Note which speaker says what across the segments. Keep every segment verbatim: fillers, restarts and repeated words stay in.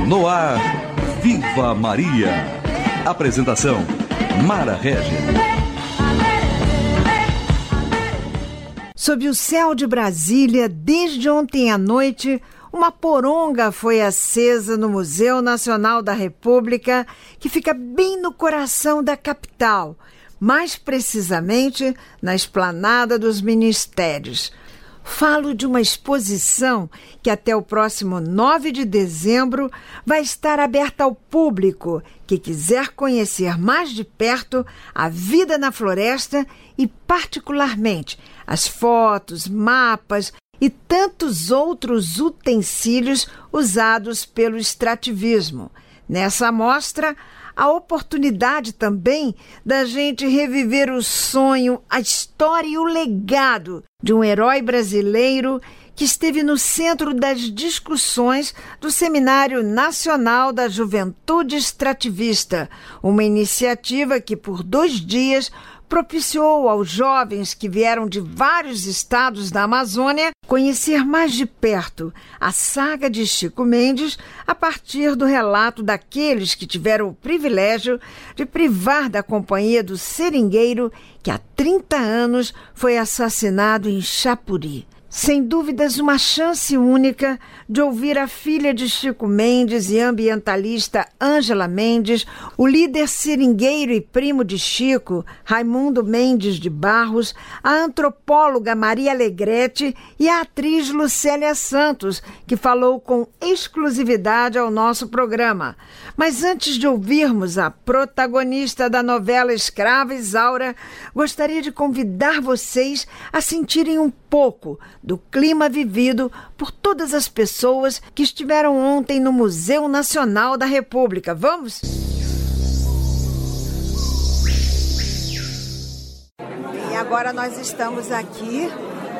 Speaker 1: No ar, Viva Maria. Apresentação, Mara Régia.
Speaker 2: Sob o céu de Brasília, desde ontem à noite, uma poronga foi acesa no Museu Nacional da República, que fica bem no coração da capital, mais precisamente na Esplanada dos Ministérios. Falo de uma exposição que até o próximo nove de dezembro vai estar aberta ao público que quiser conhecer mais de perto a vida na floresta e, particularmente, as fotos, mapas e tantos outros utensílios usados pelo extrativismo. Nessa mostra, a oportunidade também da gente reviver o sonho, a história e o legado de um herói brasileiro que esteve no centro das discussões do Seminário Nacional da Juventude Extrativista, uma iniciativa que por dois dias propiciou aos jovens que vieram de vários estados da Amazônia conhecer mais de perto a saga de Chico Mendes a partir do relato daqueles que tiveram o privilégio de privar da companhia do seringueiro que há trinta anos foi assassinado em Chapuri. Sem dúvidas, uma chance única de ouvir a filha de Chico Mendes e ambientalista Ângela Mendes, o líder seringueiro e primo de Chico, Raimundo Mendes de Barros, a antropóloga Maria Alegrete e a atriz Lucélia Santos, que falou com exclusividade ao nosso programa. Mas antes de ouvirmos a protagonista da novela Escrava Isaura, gostaria de convidar vocês a sentirem um pouco do clima vivido por todas as pessoas que estiveram ontem no Museu Nacional da República. Vamos? E agora nós estamos aqui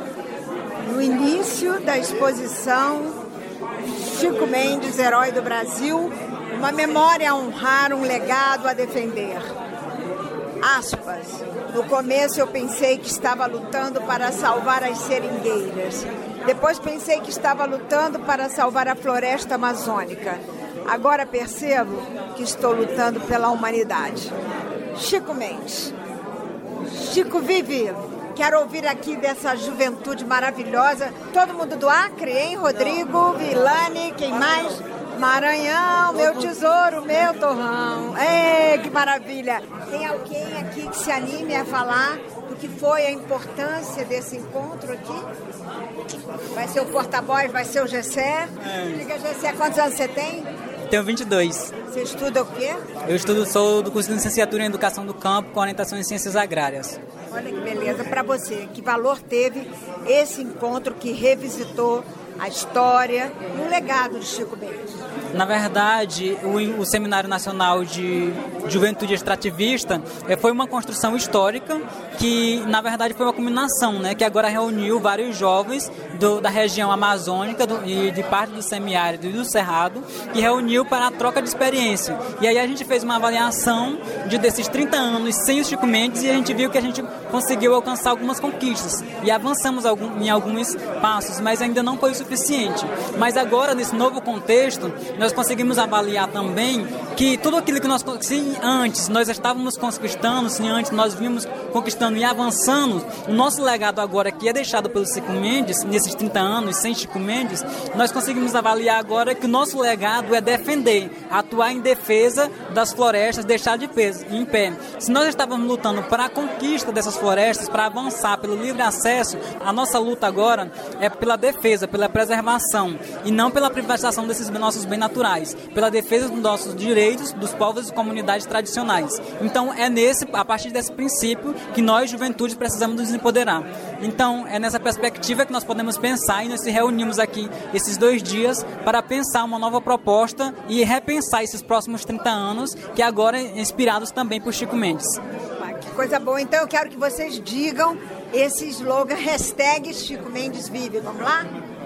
Speaker 2: no início da exposição Chico Mendes, Herói do Brasil, uma memória a honrar, um legado a defender. Aspas. No começo eu pensei que estava lutando para salvar as seringueiras. Depois pensei que estava lutando para salvar a floresta amazônica. Agora percebo que estou lutando pela humanidade. Chico Mendes. Chico vive. Quero ouvir aqui dessa juventude maravilhosa. Todo mundo do Acre, hein? Rodrigo, Vilane, quem mais? Maranhão, meu tesouro, meu torrão. Ei, que maravilha! Tem alguém aqui que se anime a falar do que foi a importância desse encontro aqui? Vai ser o porta-voz, vai ser o Gessé. É. Diga, Gessé, quantos anos você tem?
Speaker 3: Tenho vinte e dois.
Speaker 2: Você estuda o quê?
Speaker 3: Eu estudo, sou do curso de licenciatura em Educação do Campo com orientação em Ciências Agrárias.
Speaker 2: Olha que beleza. Para você, que valor teve esse encontro que revisitou a história e o legado de Chico Mendes?
Speaker 3: Na verdade, o, o Seminário Nacional de Juventude Extrativista é, foi uma construção histórica que, na verdade, foi uma combinação, né, que agora reuniu vários jovens do, da região amazônica do, e de parte do semiárido e do cerrado, que reuniu para a troca de experiência. E aí a gente fez uma avaliação de desses trinta anos sem o Chico Mendes e a gente viu que a gente conseguiu alcançar algumas conquistas e avançamos algum, em alguns passos, mas ainda não foi o suficiente. Mas agora, nesse novo contexto, nós conseguimos avaliar também que tudo aquilo que nós, se antes nós estávamos conquistando, se antes nós vimos conquistando e avançando, o nosso legado agora que é deixado pelo Chico Mendes, nesses trinta anos sem Chico Mendes, nós conseguimos avaliar agora que o nosso legado é defender, atuar em defesa das florestas, deixar de peso, em pé. Se nós estávamos lutando para a conquista dessas florestas, para avançar pelo livre acesso, a nossa luta agora é pela defesa, pela preservação e não pela privatização desses nossos bens naturais, pela defesa dos nossos direitos dos povos e comunidades tradicionais. Então é nesse, a partir desse princípio que nós, juventude, precisamos nos empoderar. Então é nessa perspectiva que nós podemos pensar e nós se reunimos aqui esses dois dias para pensar uma nova proposta e repensar esses próximos trinta anos, que agora é inspirados também por Chico Mendes.
Speaker 2: Que coisa boa. Então eu quero que vocês digam esse slogan, hashtag Chico Mendes vive. Vamos lá?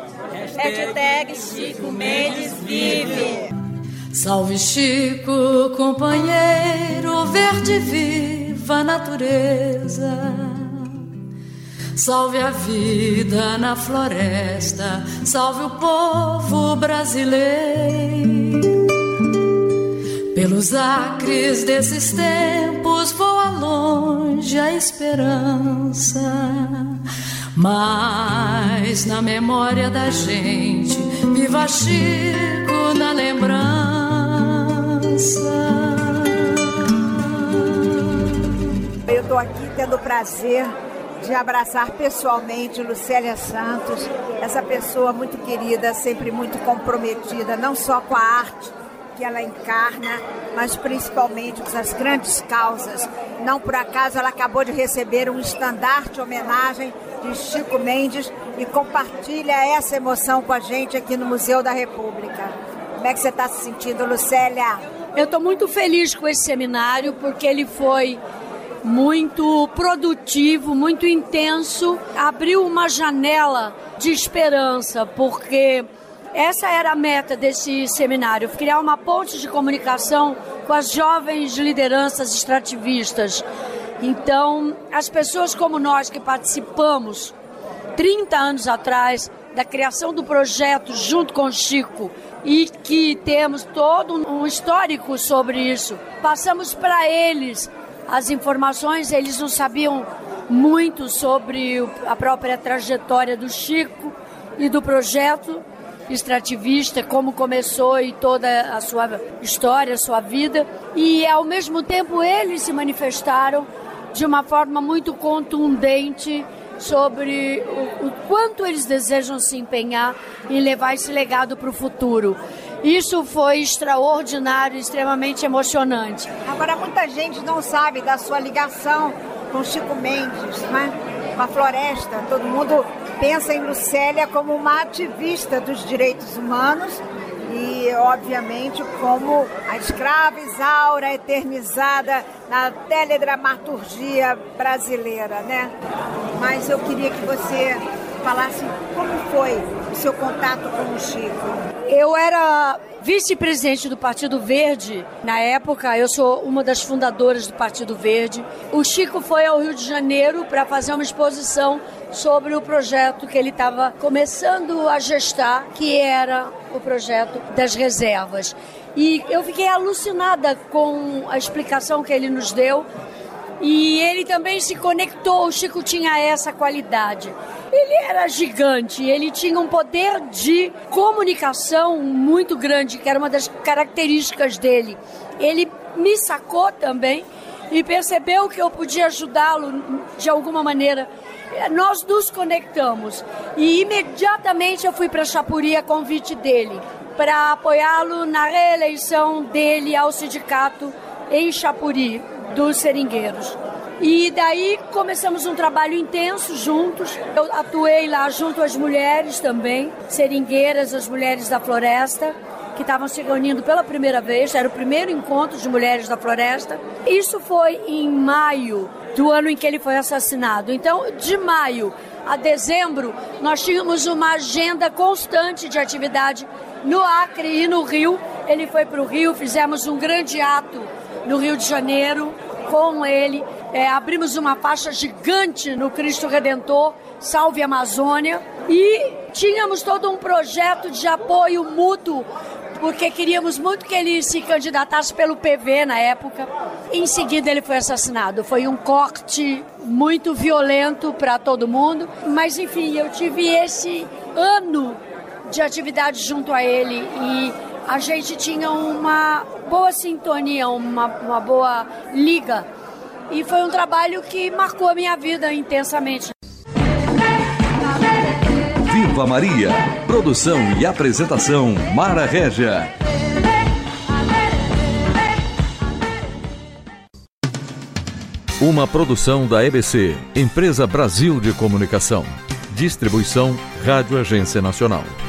Speaker 4: Hashtag Chico Mendes vive.
Speaker 5: Salve Chico, companheiro, verde viva a natureza. Salve a vida na floresta, salve o povo brasileiro. Pelos acres desses tempos voa longe a esperança, mas na memória da gente viva Chico na lembrança.
Speaker 2: Eu estou aqui tendo o prazer de abraçar pessoalmente Lucélia Santos, essa pessoa muito querida, sempre muito comprometida, não só com a arte que ela encarna, mas principalmente com as grandes causas. Não por acaso ela acabou de receber um estandarte homenagem de Chico Mendes e compartilha essa emoção com a gente aqui no Museu da República. Como é que você está se sentindo, Lucélia?
Speaker 6: Eu estou muito feliz com esse seminário, porque ele foi muito produtivo, muito intenso, abriu uma janela de esperança, porque essa era a meta desse seminário, criar uma ponte de comunicação com as jovens lideranças extrativistas. Então, as pessoas como nós que participamos trinta anos atrás da criação do projeto junto com o Chico e que temos todo um histórico sobre isso, passamos para eles as informações. Eles não sabiam muito sobre a própria trajetória do Chico e do projeto extrativista, como começou e toda a sua história, a sua vida. E, ao mesmo tempo, eles se manifestaram de uma forma muito contundente sobre o, o quanto eles desejam se empenhar em levar esse legado para o futuro. Isso foi extraordinário, extremamente emocionante.
Speaker 2: Agora, muita gente não sabe da sua ligação com Chico Mendes, né? Com a floresta. Todo mundo pensa em Lucélia como uma ativista dos direitos humanos e, obviamente, como a escrava Isaura eternizada na teledramaturgia brasileira, né? Mas eu queria que você falasse como foi o seu contato com o Chico.
Speaker 6: Eu era vice-presidente do Partido Verde. Na época, eu sou uma das fundadoras do Partido Verde. O Chico foi ao Rio de Janeiro para fazer uma exposição sobre o projeto que ele estava começando a gestar, que era o projeto das reservas. E eu fiquei alucinada com a explicação que ele nos deu. E ele também se conectou, o Chico tinha essa qualidade. Ele era gigante, ele tinha um poder de comunicação muito grande, que era uma das características dele. Ele me sacou também e percebeu que eu podia ajudá-lo de alguma maneira. Nós nos conectamos e imediatamente eu fui para Chapuri a convite dele, para apoiá-lo na reeleição dele ao sindicato em Chapuri, dos seringueiros. E daí começamos um trabalho intenso juntos. Eu atuei lá junto às mulheres também, seringueiras, as mulheres da floresta, que estavam se reunindo pela primeira vez. Era o primeiro encontro de mulheres da floresta. Isso foi em maio do ano em que ele foi assassinado. Então, de maio a dezembro, nós tínhamos uma agenda constante de atividade no Acre e no Rio. Ele foi para o Rio, fizemos um grande ato no Rio de Janeiro com ele. É, abrimos uma faixa gigante no Cristo Redentor, Salve Amazônia, e tínhamos todo um projeto de apoio mútuo, porque queríamos muito que ele se candidatasse pelo P V na época. Em seguida ele foi assassinado. Foi um corte muito violento para todo mundo, mas enfim, eu tive esse ano de atividade junto a ele e a gente tinha uma boa sintonia, uma, uma boa liga. E foi um trabalho que marcou a minha vida intensamente.
Speaker 1: Viva Maria! Produção e apresentação Mara Régia. Uma produção da E B C, Empresa Brasil de Comunicação. Distribuição Rádio Agência Nacional.